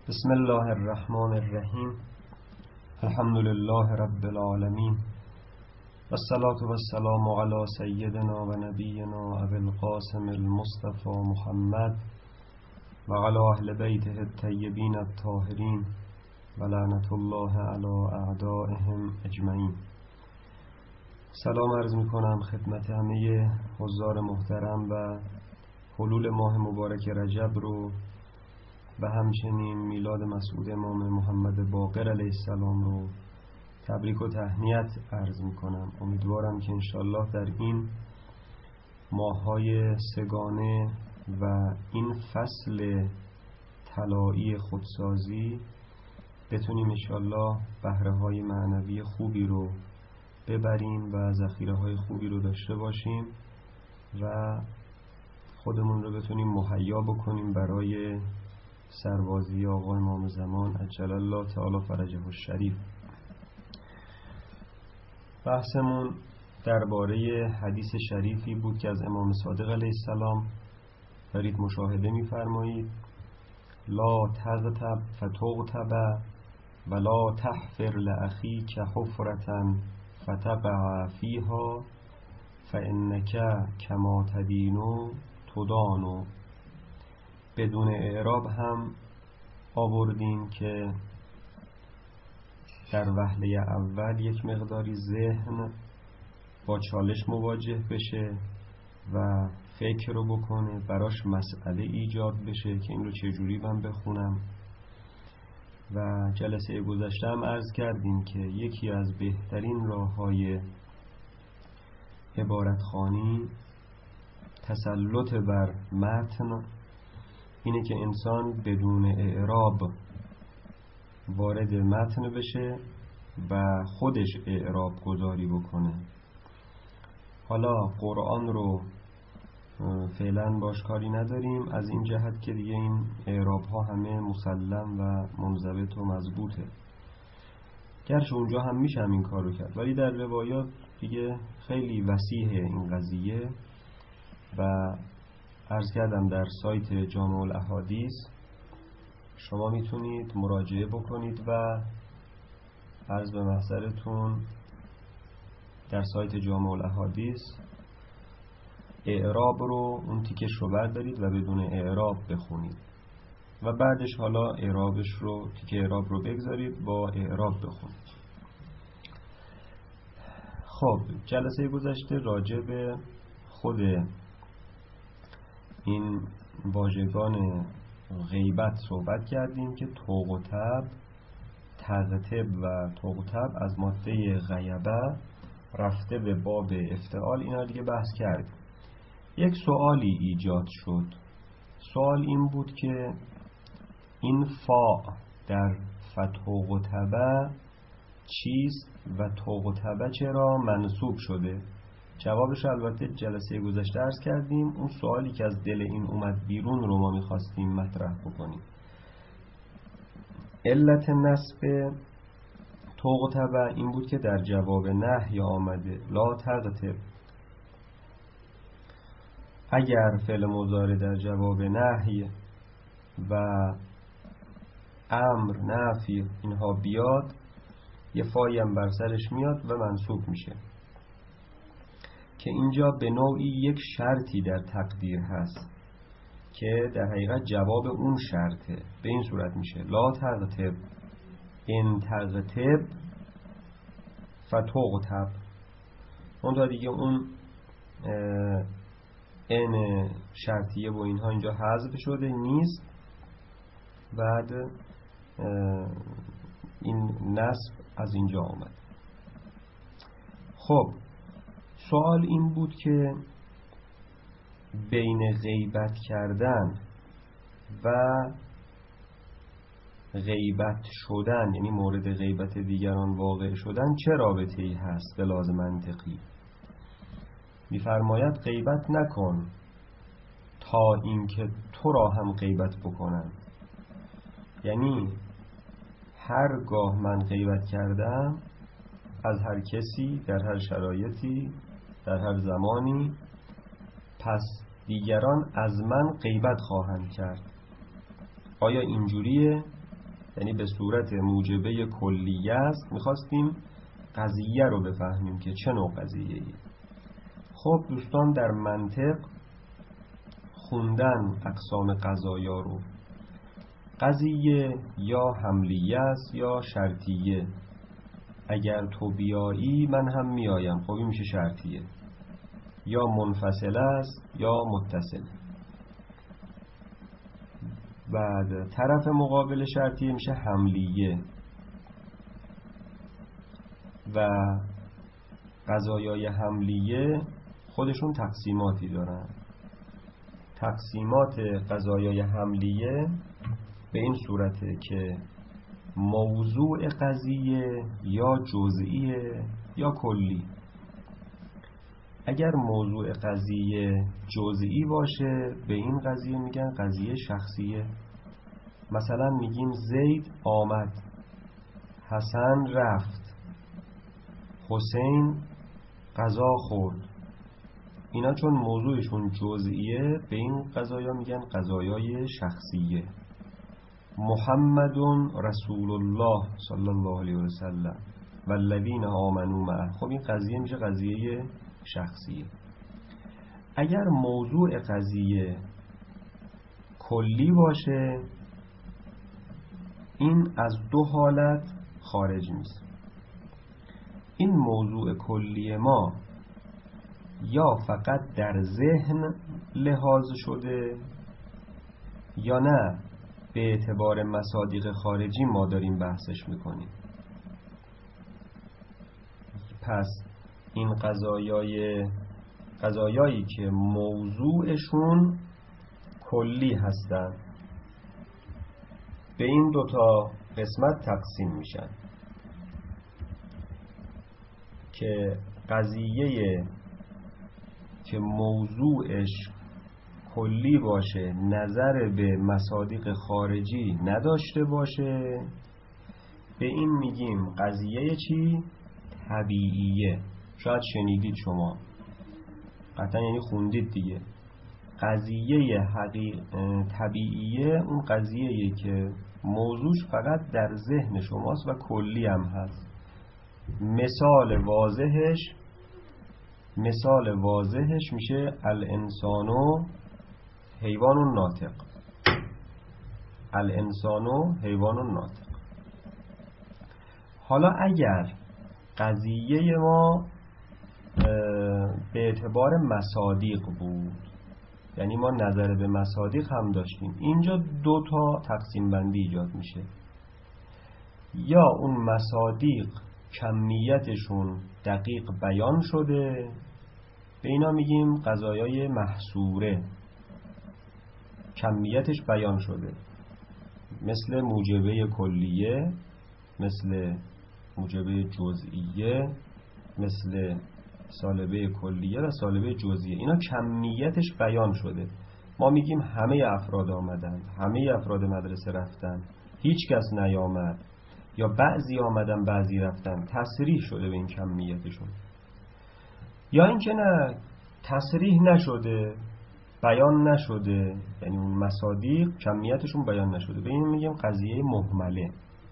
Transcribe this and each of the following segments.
بسم الله الرحمن الرحیم. الحمد لله رب العالمین والصلاة والسلام علی سیدنا و نبینا ابی القاسم المصطفى محمد و علی اهل بیته الطیبین الطاهرین و لعنت الله علی اعدائهم اجمعین. سلام عرض می کنم خدمت همه حضار محترم و حلول ماه مبارک رجب رو و همچنین میلاد مسعود امام محمد باقر علیه السلام رو تبریک و تهنیت عرض می کنم. امیدوارم که انشالله در این ماه‌های سگانه و این فصل طلایی خودسازی بتونیم انشالله بهره‌های معنوی خوبی رو ببریم و ذخیره‌های خوبی رو داشته باشیم و خودمون رو بتونیم مهیا بکنیم برای سربازی آقا امام زمان عجل الله تعالی فرجه الشریف. بحثمون درباره حدیث شریفی بود که از امام صادق علیه السلام دارید مشاهده می‌فرمایید: لا تغتب فتغتب ولا تحفر لأخیک حفرة فتقع فیها فانک کما تدین تدان. بدون اعراب هم آوردیم که در وهله اول یک مقداری ذهن با چالش مواجه بشه و فکر رو بکنه، براش مسئله ایجاد بشه که این رو چجوری من بخونم. و جلسه گذشته هم عرض کردیم که یکی از بهترین راه‌های عبارتخوانی تسلط بر متن اینه که انسان بدون اعراب وارد متن بشه و خودش اعراب گذاری بکنه. حالا قرآن رو فعلا باش کاری نداریم از این جهت که دیگه این اعراب ها همه مسلم و منضبط و مضبوطه، گرچه اونجا هم میشه این کار رو کرد، ولی در روایات دیگه خیلی وسیعه این قضیه. و عرض کردم در سایت جامع الاحادیث شما میتونید مراجعه بکنید و عرض به محضرتون در سایت جامع الاحادیث اعراب رو اون تیکش رو بردارید و بدون اعراب بخونید و بعدش حالا اعرابش رو تیکه اعراب رو بگذارید با اعراب بخونید. خب جلسه گذشته راجع به خود این واژگان غیبت صحبت کردیم که تغتب، تغتب و تغتب از ماده غیبه رفته به باب افتعال. اینا دیگه بحث کردیم. یک سوالی ایجاد شد. سوال این بود که این فا در فتغتبه چیست و تغتبه چرا منصوب شده؟ جوابش البته جلسه گذشته عرض کردیم. اون سوالی که از دل این اومد بیرون رو ما میخواستیم مطرح بکنیم. علت نصب تغتبه این بود که در جواب نهی آمده لا تغتب. اگر فعل مضارع در جواب نهی و امر نفی اینها بیاد یه فایی هم بر سرش میاد و منصوب میشه که اینجا به نوعی یک شرطی در تقدیر هست که در حقیقت جواب اون شرطه. به این صورت میشه لا تغتب ان تغتب فتغتب. اون تا دیگه اون ان شرطیه و اینها اینجا حذف شده نیست. بعد این نصب از اینجا آمد. خب سوال این بود که بین غیبت کردن و غیبت شدن، یعنی مورد غیبت دیگران واقع شدن، چه رابطه‌ای هست به لحاظ منطقی؟ می‌فرماید غیبت نکن تا اینکه تو را هم غیبت بکنن. یعنی هرگاه من غیبت کردم از هر کسی در هر شرایطی در هر زمانی، پس دیگران از من غیبت خواهند کرد. آیا اینجوریه یعنی به صورت موجبه کلیه است. میخواستیم قضیه رو بفهمیم که چه نوع قضیه‌ای. خب دوستان در منطق خوندن اقسام قضایا رو، قضیه یا حملیه است یا شرطیه. اگر تو بیایی من هم میایم، خب این میشه شرطیه. یا منفصله است یا متصله. بعد طرف مقابل شرطیه میشه حملیه. و قضایای حملیه خودشون تقسیماتی دارن. تقسیمات قضایای حملیه به این صورته که موضوع قضیه یا جزئیه یا کلی. اگر موضوع قضیه جزئی باشه به این قضیه میگن قضیه شخصیه. مثلا میگیم زید آمد، حسن رفت، حسین غذا خورد. اینا چون موضوعشون جزئیه به این قضایا میگن قضایای شخصیه. محمد رسول الله صلی الله علیه و سلم والذین آمنوا معه، خب این قضیه میشه قضیه شخصیه. اگر موضوع قضیه کلی باشه این از دو حالت خارج نیست. این موضوع کلی ما یا فقط در ذهن لحاظ شده یا نه به اعتبار مصادیق خارجی ما داریم بحثش میکنیم. پس این قضایایی که موضوعشون کلی هستن به این دوتا قسمت تقسیم میشن که قضیه که موضوعش کلی باشه نظر به مصادیق خارجی نداشته باشه به این میگیم قضیه چی؟ طبیعیه. شاید شنیدید شما، قطعا یعنی خوندید دیگه. قضیه طبیعیه اون قضیه‌ایه که موضوعش فقط در ذهن شماست و کلی هم هست. مثال واضحش میشه الانسانو حیوان ناطق. الانسانو حیوان ناطق. حالا اگر قضیه ما به اعتبار مصادیق بود، یعنی ما نظر به مصادیق هم داشتیم، اینجا دو تا تقسیم بندی ایجاد میشه. یا اون مصادیق کمیتشون دقیق بیان شده، به اینا میگیم قضایای محصوره، کمیتش بیان شده، مثل موجبه کلیه، مثل موجبه جزئیه، مثل سالبه کلیه و سالبه جزئیه. اینا کمیتش بیان شده. ما میگیم همه افراد آمدند، همه افراد مدرسه رفتند، هیچ کس نیامد، یا بعضی آمدن بعضی رفتن، تصریح شده به این کمیتشون. یا اینکه نه، تصریح نشده، بیان نشده، یعنی اون مصادیق کمیتشون بیان نشده، به این میگیم قضیه مهمله.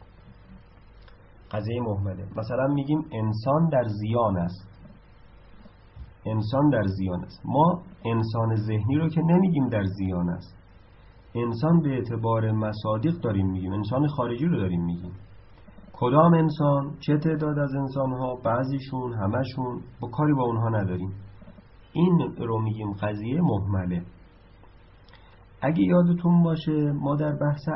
قضیه مهمله. مثلا میگیم انسان در زیان است. انسان در زیان است. ما انسان ذهنی رو که نمیگیم در زیان است. انسان به اعتبار مصادیق داریم میگیم، انسان خارجی رو داریم میگیم. کدام انسان؟ چه تعداد از انسان‌ها؟ بعضیشون، همشون، با کاری با اونها نداریم. این رو میگیم قضیه مهمله. اگه یادتون باشه ما در بحث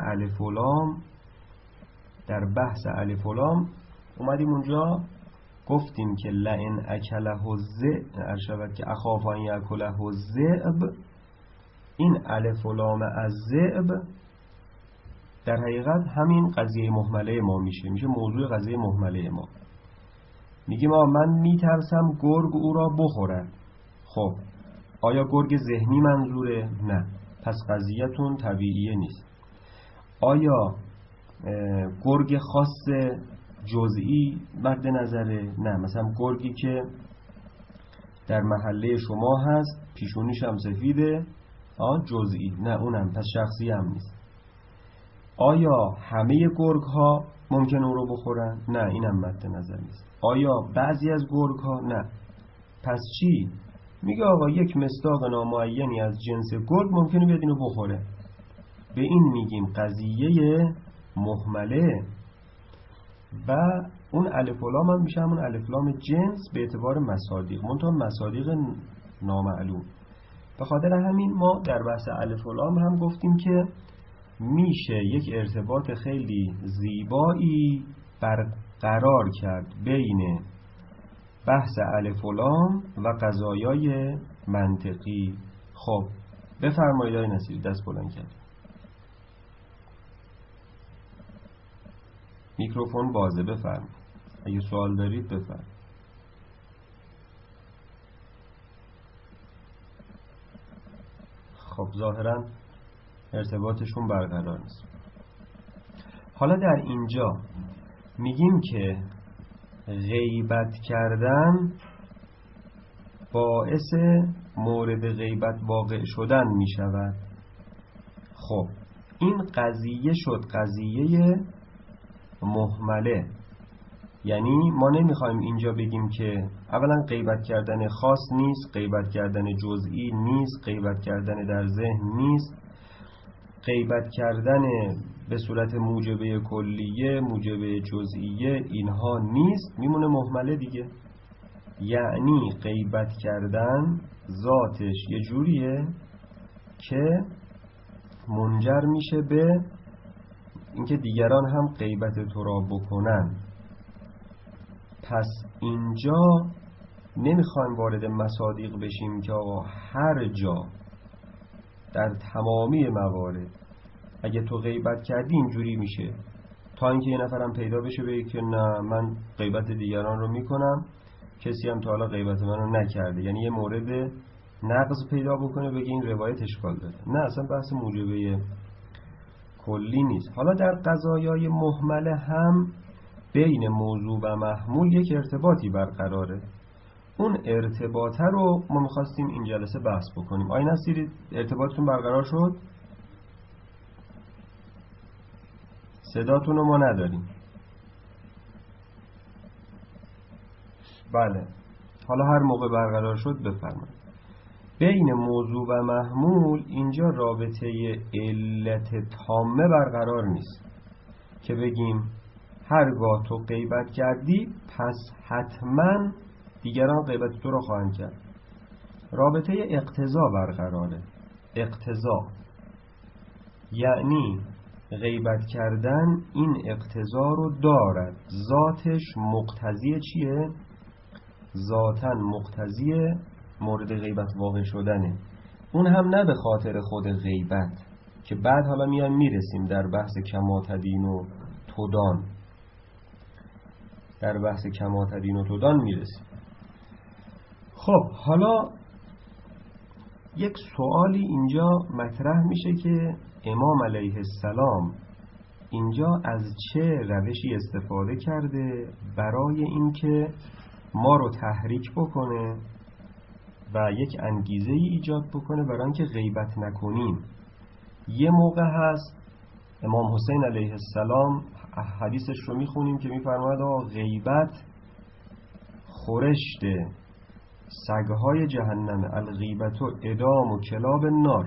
الف و لام اومدیم اونجا گفتیم که لئن اکله الذئب ارشد که اخاف ان یاکله الذئب، این الف و لام از ذئب در حقیقت همین قضیه مهمله ما میشه موضوع قضیه مهمله ما. میگیم من میترسم گرگ او را بخورد. خب آیا گرگ ذهنی منظوره؟ نه، پس قضیه‌تون طبیعیه نیست. آیا گرگ خاص جزئی مد نظره؟ نه، مثلا گرگی که در محله شما هست پیشونیش هم سفیده، جزئی، نه اونم پس شخصی هم نیست. آیا همه گرگ ها ممکن اون رو بخورن؟ نه، اینم مد نظر نیست. آیا بعضی از گرگ ها؟ نه. پس چی؟ میگه آقا یک مصداق نامعینی از جنس گرگ ممکنه بیاد اینو بخوره. به این میگیم قضیه مهمله. و اون الف و لام هم میشه همون الف لام جنس به اعتبار مصادیق، منتها مصادیق نامعلوم. به خاطر همین ما در بحث الف و لام هم گفتیم که میشه یک ارتباط خیلی زیبایی برقرار کرد بین بحث الف و لام و قضایای منطقی. خب بفرمایید آقای نصیری، دست بلند کرد. میکروفون بازه، بفرمایید. اگه سوال دارید بفرمایید. خب ظاهرا ارتباطشون برقرار نیست. حالا در اینجا میگیم که غیبت کردن باعث مورد غیبت واقع شدن می شود. خب این قضیه شد قضیه مهمله. یعنی ما نمیخوایم اینجا بگیم که اولا غیبت کردن خاص نیست، غیبت کردن جزئی نیست، غیبت کردن در ذهن نیست، غیبت کردن به صورت موجبه کلیه، موجبه جزئیه، اینها نیست، میمونه مهمله دیگه. یعنی غیبت کردن ذاتش یه جوریه که منجر میشه به اینکه دیگران هم غیبت تو را بکنن. پس اینجا نمیخوایم وارد مصادیق بشیم که آقا هر جا در تمامی موارد اگه تو غیبت کردی اینجوری میشه، تا اینکه یه نفرم پیدا بشه بگه که نه من غیبت دیگران رو میکنم، کسی هم تا حالا غیبت من رو نکرده، یعنی یه مورد نقض پیدا بکنه بگه این روایت اشکال داره. نه، اصلا بحث موجبه کلی نیست. حالا در قضایای مهمله هم بین موضوع و محمول یک ارتباطی برقراره. اون ارتباطه رو ما میخواستیم این جلسه بحث بکنیم. آیا نصیری ارتباطتون برقرار شد؟ صداتون رو ما نداریم. بله، حالا هر موقع برقرار شد بفرمایید. بین موضوع و محمول اینجا رابطه علت تامه برقرار نیست که بگیم هرگاه تو غیبت کردی پس حتما دیگران غیبت تو را خواهند کرد. رابطه اقتضا برقراره. اقتضا یعنی غیبت کردن این اقتضا رو دارد، ذاتش مقتضی چیه؟ ذاتاً مقتضی مورد غیبت واقع شدنه. اون هم نه به خاطر خود غیبت که بعد حالا میرسیم در بحث کما تدین و تدان، در بحث کما تدین و تدان میرسیم. خب حالا یک سوالی اینجا مطرح میشه که امام علیه السلام اینجا از چه روشی استفاده کرده برای اینکه ما رو تحریک بکنه و یک انگیزه ای ایجاد بکنه برای اینکه غیبت نکنیم. یه موقع هست امام حسین علیه السلام حدیثش رو میخونیم که میفرماید غیبت خورشت سگهای جهنم، الغیبت و ادام و کلاب النار،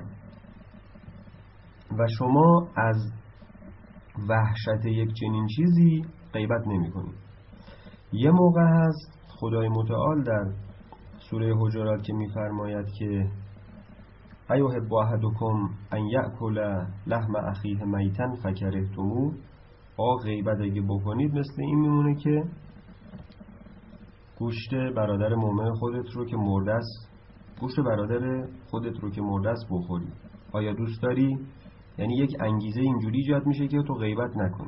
و شما از وحشت یک چنین چیزی غیبت نمی کنید. یه موقع هست خدای متعال در سوره حجرات که میفرماید که ایحب احدکم ان یأکل لحم اخیه میتا فکرهتموه، غیبت اگه بکنید مثل این میمونه که گوشت برادر مؤمن خودت رو که مرده است، گوشت برادر خودت رو که مرده است بخوری. آیا دوست داری؟ یعنی یک انگیزه اینجوری ایجاد میشه که تو غیبت نکنی.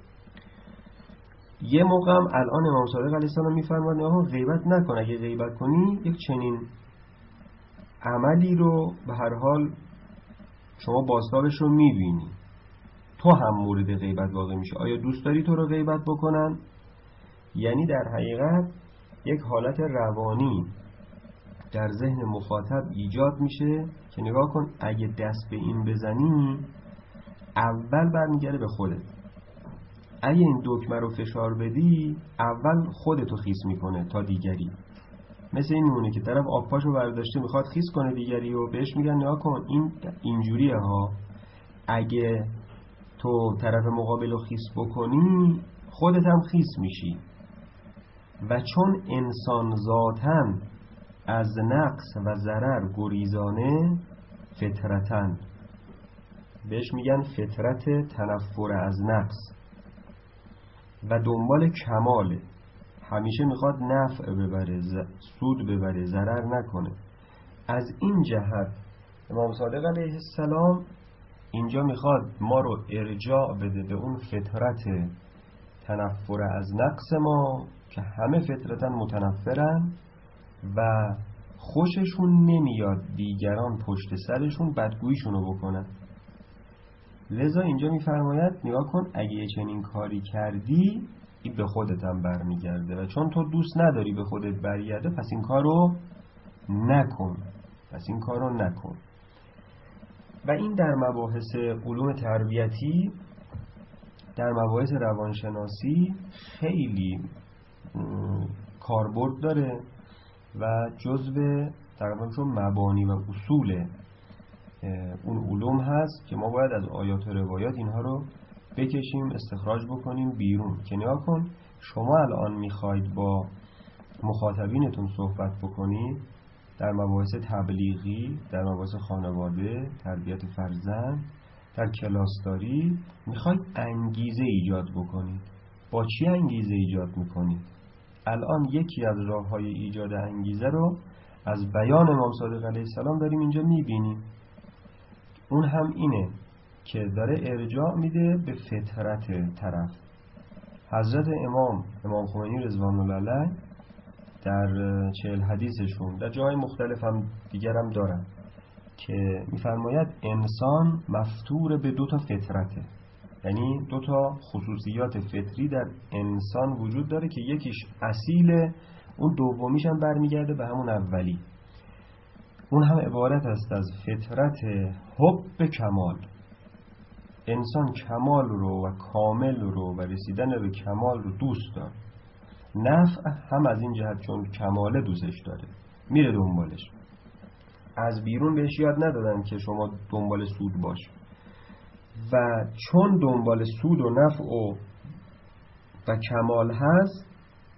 یه موقع هم الان امام صادق علیه السلام میفرماید آها غیبت نکن، اگه غیبت کنی یک چنین عملی رو به هر حال شما بازتابش رو میبینی، تو هم مورد غیبت واقع میشه. آیا دوست داری تو رو غیبت بکنن؟ یعنی در حقیقت یک حالت روانی در ذهن مخاطب ایجاد میشه که نگاه کن اگه دست به این بزنی اول برمیگره به خودت. اگه این دکمه رو فشار بدی اول خودتو خیس میکنه تا دیگری. مثل این میمونه که طرف آب پاشو برداشته میخواد خیس کنه دیگری و بهش میگن نگاه کن این اینجوریه ها، اگه تو طرف مقابل رو خیس بکنی خودت هم خیس میشی. و چون انسان ذاتاً از نقص و ضرر گریزانه فطرتاً، بهش میگن فطرت تنفر از نقص و دنبال کماله، همیشه میخواد نفع ببره، سود ببره، ضرر نکنه. از این جهت امام صادق علیه السلام اینجا میخواد ما رو ارجاع بده به اون فطرت تنفر از نقص ما که همه فطرتاً متنفرن و خوششون نمیاد دیگران پشت سرشون بدگوییشونو بکنن. لذا اینجا میفرماید نگاه کن اگه چنین کاری کردی این به خودت هم برمیگرده و چون تو دوست نداری به خودت برگرده پس این کارو نکن. و این در مباحث علوم تربیتی، در مباحث روانشناسی خیلی کاربرد داره و جزو تقریبا چون مبانی و اصول اون علوم هست که ما باید از آیات و روایات اینها رو بکشیم استخراج بکنیم بیرون. که نگاه کن شما الان میخواید با مخاطبینتون صحبت بکنید در مباحث تبلیغی، در مباحث خانواده، تربیت فرزند، در کلاسداری، میخواید انگیزه ایجاد بکنید. با چی انگیزه ایجاد میکنید؟ الان یکی از راه‌های ایجاد انگیزه رو از بیان امام صادق علیه السلام داریم اینجا میبینیم. اون هم اینه که داره ارجاع میده به فطرت طرف. حضرت امام خمینی رضوان الله علیه در 40 حدیثشون در جای مختلف هم دیگر هم دارن که میفرماید انسان مفطور به 2 فطرته، یعنی 2 خصوصیات فطری در انسان وجود داره که یکیش اصیله، اون دومیش هم برمیگرده به همون اولی. اون هم عبارت است از فطرت حب کمال. انسان کمال رو و کامل رو و رسیدن به کمال رو دوست داره. نفع هم از این جهت چون کماله دوستش داره میره دنبالش. از بیرون بهش یاد ندادن که شما دنبال سود باش و چون دنبال سود و نفع و کمال هست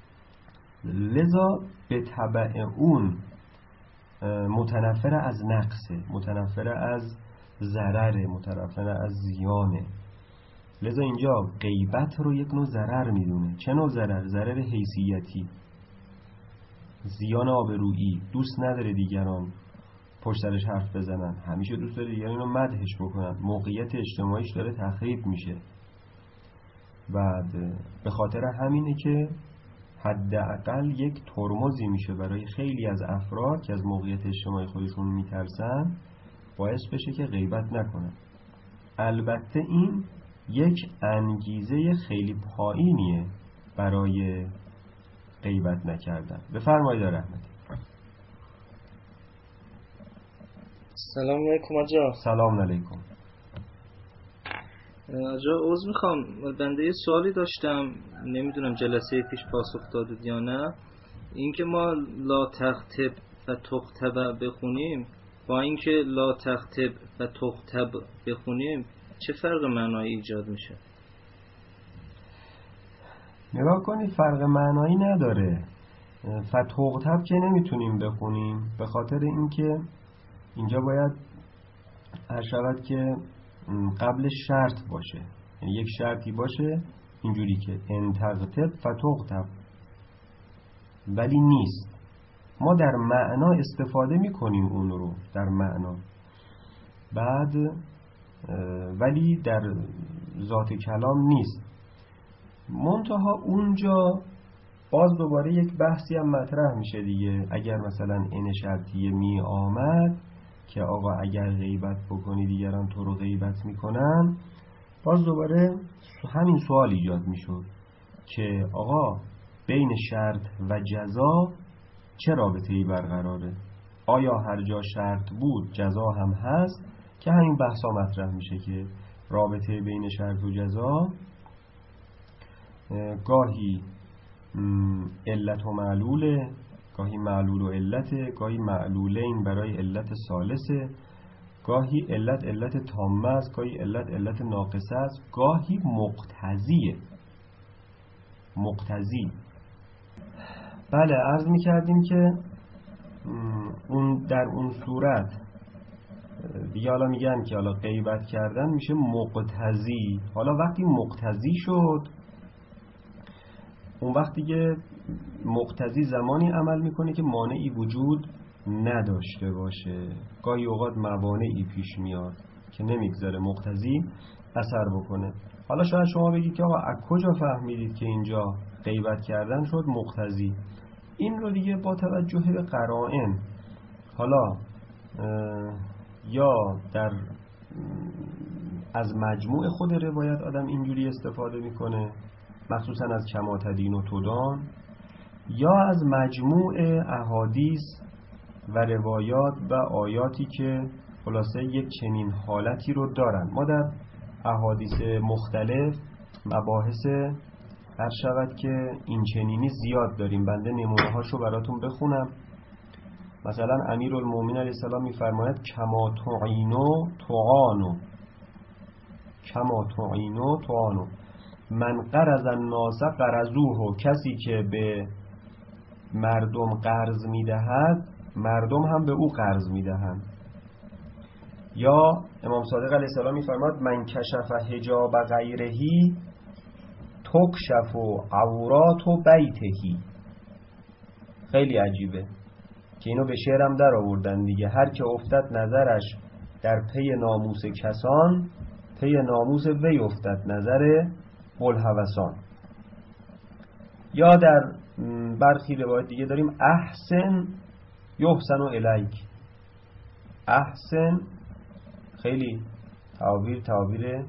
لذا به تبع اون متنفر از نقصه، متنفر از ضرر، متنفر از زیانه. لذا اینجا غیبت رو یک نوع ضرر میدونه. چه نوع ضرر؟ ضرر حیثیتی، زیان آبرویی. دوست نداره دیگران پشت سرش حرف بزنن، همیشه دوست داره دیگران رو مدحش بکنن، موقعیت اجتماعیش داره تخریب میشه. بعد به خاطر همینه که حداقل یک ترمزی میشه برای خیلی از افراد که از موقعیت اجتماعی خودشون میترسن، باعث بشه که غیبت نکنن. البته این یک انگیزه خیلی پایینیه برای غیبت نکردن. بفرمایید رحمت. سلام علیکم آجا. سلام علیکم آجا. عذر میخوام، بنده یه سوالی داشتم، نمیدونم جلسه پیش پاسخ دادید یا نه. اینکه ما لا تختب و تختب بخونیم با اینکه لا تختب و تختب بخونیم چه فرق معنایی ایجاد میشه؟ نگاه کنید فرق معنایی نداره. فتوقتب که نمیتونیم بخونیم به خاطر اینکه اینجا باید هر شود که قبل شرط باشه، یعنی یک شرطی باشه اینجوری که انتقتب فتوقتب، ولی نیست. ما در معنا استفاده میکنیم اون رو در معنا، بعد ولی در ذات کلام نیست. منتها اونجا باز دوباره یک بحثی هم مطرح میشه دیگه. اگر مثلا این شرطیه می آمد که آقا اگر غیبت بکنی دیگران تو رو غیبت میکنن، باز دوباره همین سوال ایجاد میشد که آقا بین شرط و جزا چه رابطه‌ای برقراره؟ آیا هر جا شرط بود جزا هم هست؟ که همین بحثا مطرح میشه که رابطه بین شرط و جزا گاهی علت و معلوله، گاهی معلول و علته، گاهی معلولین برای علت ثالثه، گاهی علت تامه است، گاهی علت ناقصه است، گاهی مقتضی. بله، عرض می کردیم که در اون صورت دیگه حالا میگن که حالا غیبت کردن میشه مقتضی. حالا وقتی مقتضی شد، اون وقت دیگه مقتضی زمانی عمل میکنه که مانعی وجود نداشته باشه. گاهی اوقات موانعی پیش میاد که نمیگذاره مقتضی اثر بکنه. حالا شاید شما بگید که آقا از کجا فهمیدید که اینجا غیبت کردن شد مقتضی؟ این رو دیگه با توجه به قرائن، حالا یا از مجموع خود روایت آدم اینجوری استفاده میکنه، مخصوصا از کما تدین و تدان، یا از مجموع احادیث و روایات و آیاتی که خلاصه یک چنین حالتی رو دارن. ما در احادیث مختلف مباحث هر شود که این چنینی زیاد داریم. بنده نمونه هاشو براتون بخونم. مثلا امیرالمومنین علیه السلام میفرماید کما تعینو تعانو، من قرض الناس قرضوه، کسی که به مردم قرض میدهد مردم هم به او قرض میدهند. یا امام صادق علیه السلام میفرماید من کشف حجاب غیرهی تکشف عورات بیتهی. خیلی عجیبه که اینو به شعرم در آوردن دیگه. هر که افتد نظرش در پی ناموس کسان، پی ناموس وی افتد نظر بوالهوسان. یا در برخی روایت دیگه داریم احسن یحسن الیک. احسن خیلی تعبیر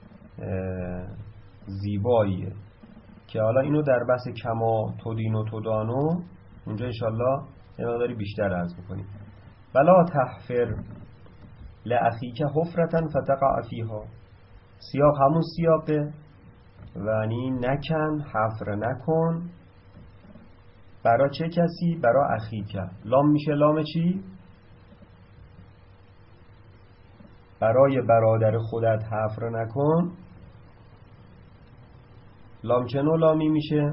زیباییه که حالا اینو در بحث کما تدین و تدانو اونجا انشالله یه مقداری بیشتر عرض میکنیم. ولا تحفر لأخیک حفرة فتقع فیها. سیاق همون سیاقه، یعنی نکن، حفر نکن. برای چه کسی؟ برای اخیک. لام میشه لام چی؟ برای برادر خودت حفر نکن. لام چه نوع لامی میشه؟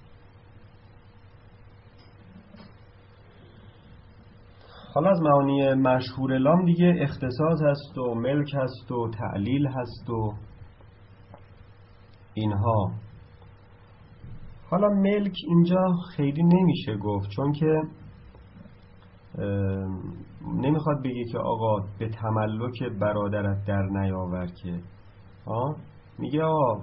حالا از معانی مشهور لام دیگه اختصاص هست و ملک هست و تعلیل هست و اینها. حالا ملک اینجا خیلی نمیشه گفت، چون که نمیخواد بگه که آقا به تملک برادرت در نیاور که میگه آقا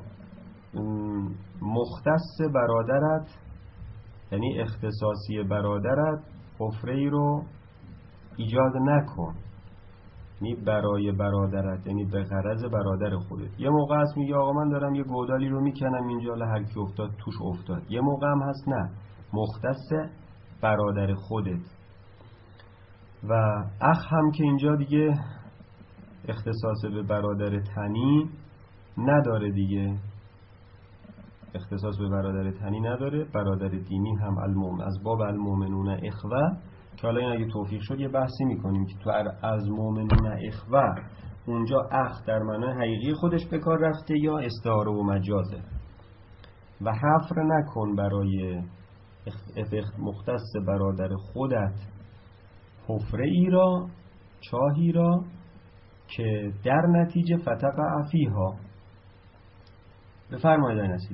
مختص برادرت، یعنی اختصاصی برادرت حفره ای رو ایجاد نکن، یعنی برای برادرت، یعنی به غرض برادر خودت. یه موقع هست میگه آقا من دارم یه گودالی رو میکنم اینجا، هر کی افتاد توش افتاد. یه موقع هم هست نه، مختص برادر خودت. و اخ هم که اینجا دیگه اختصاص به برادر تنی نداره دیگه، اختصاص به برادر تنی نداره. برادر دینی هم از باب المؤمنون اخوه، که حالا این اگه توفیق شد یه بحثی میکنیم که تو از مؤمنون اخوه اونجا اخ در معنای حقیقی خودش به کار رفته یا استعاره و مجازه. و حفر نکن برای مختص برادر خودت حفره ای را، چاهی را که در نتیجه فتقع فیها. بفرمایید نصیر.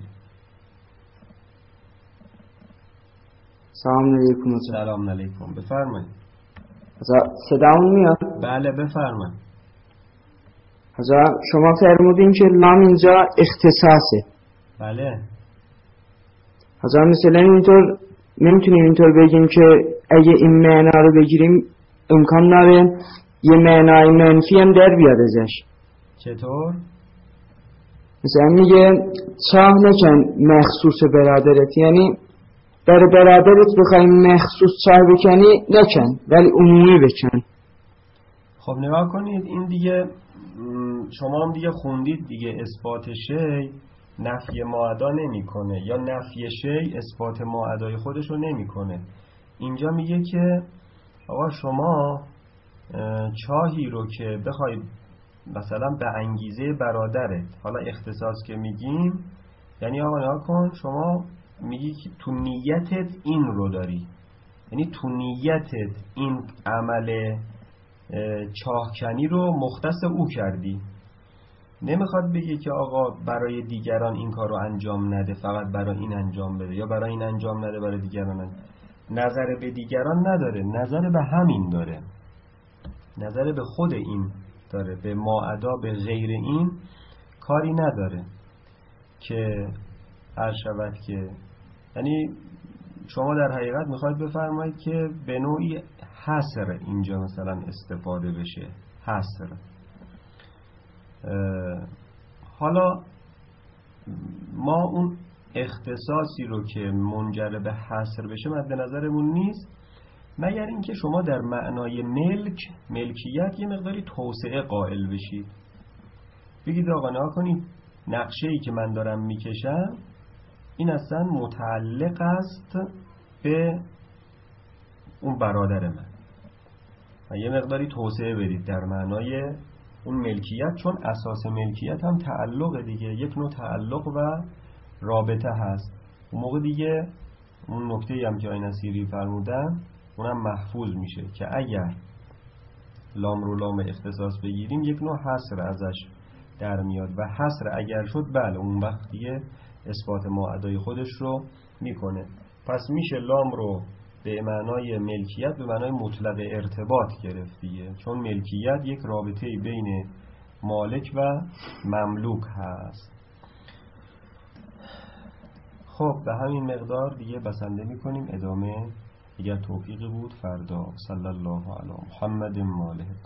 سلام علیکم. سلام علیکم. بفرمایید. صدامون میاد؟ بله بفرمایید. حضرت شما فرمودین که لام اینجا اختصاصه. بله. حضرت مثلا اینطور نمیتونیم اینطور بگیم که اگه این معنا رو بگیریم امکان داره یه معنای منفی هم در بیاد ازش. چطور؟ مثلا میگه چاه نکن مخصوص برادرت، یعنی در برادرت بخوای مخصوص چاه بکنی نکن، ولی عمومی بکن. خب نگاه کنید، این دیگه شما هم دیگه خوندید دیگه، اثبات شی نفی ماعدا نمیکنه یا نفی شی اثبات ماعدای خودش رو نمیکنه. اینجا میگه که آقا شما چاهی رو که بخوای مثلا به انگیزه برادرت، حالا اختصاص که میگیم یعنی آقا نها کن، شما میگی که تو نیتت این رو داری، یعنی تو نیتت این عمل چاهکنی رو مختص او کردی. نمیخواد بگی که آقا برای دیگران این کار رو انجام نده، فقط برای این انجام بده، یا برای این انجام نده برای دیگران. نظر به دیگران نداره، نظر به همین داره، نظر به خود این داره، به ماعدا به غیر این کاری نداره. که هر شود که یعنی شما در حقیقت میخواید بفرمایید که به نوعی حصر اینجا مثلا استفاده بشه، حصر. حالا ما اون اختصاصی رو که منجر به حصر بشه مد نظرمون نیست، مگر اینکه شما در معنای ملکیت یه مقداری توسعه قائل بشید، بگید آقا نها کنید نقشه‌ای که من دارم میکشم این اصلا متعلق است به اون برادر من، و یه مقداری توسعه بدید در معنای اون ملکیت، چون اساس ملکیت هم تعلق دیگه، یک نوع تعلق و رابطه هست. اون موقع دیگه اون نکته‌ای هم که آقای نصیری فرمودن اونم محفوظ میشه که اگر لام رو لام اختصاص بگیریم یک نوع حصر ازش در میاد، و حصر اگر شد بله اون وقت دیگه اثبات ماعدای خودش رو میکنه. پس میشه لام رو به معنای ملکیت به معنای مطلق ارتباط گرفت دیگه، چون ملکیت یک رابطه بین مالک و مملوک هست. خب به همین مقدار دیگه بسنده میکنیم، ادامه اگر توفیقی بود فردا. صلی الله علی محمد ماله.